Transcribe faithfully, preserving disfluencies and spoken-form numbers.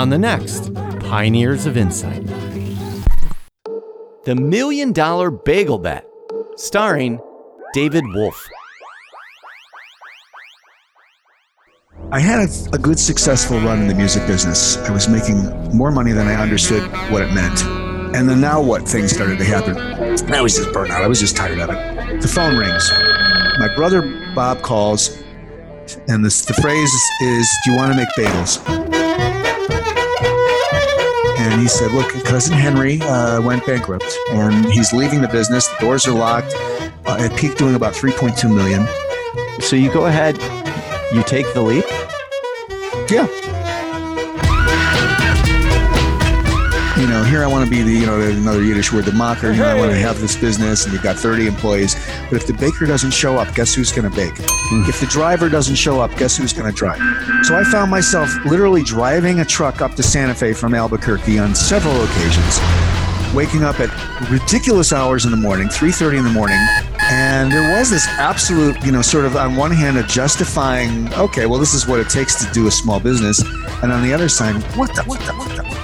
on the next Pioneers of Insight. The Million Dollar Bagel Bet, starring David Wolf. I had a, a good, successful run in the music business. I was making more money than I understood what it meant. And then now what things started to happen. I was just burnt out. I was just tired of it. The phone rings. My brother Bob calls, and this, the phrase is, do you want to make bagels? And he said, look, cousin Henry uh, went bankrupt, and he's leaving the business. The doors are locked. Uh, at peak doing about three point two million. So you go ahead, you take the leap? Yeah. You know, here I want to be the, you know, another Yiddish word, the mocker. You know, I want to have this business, and you've got thirty employees. But if the baker doesn't show up, guess who's going to bake? Mm. If the driver doesn't show up, guess who's going to drive? So I found myself literally driving a truck up to Santa Fe from Albuquerque on several occasions, waking up at ridiculous hours in the morning, three thirty in the morning. And there was this absolute, you know, sort of on one hand, a justifying, okay, well, this is what it takes to do a small business. And on the other side, what the, what the, what the,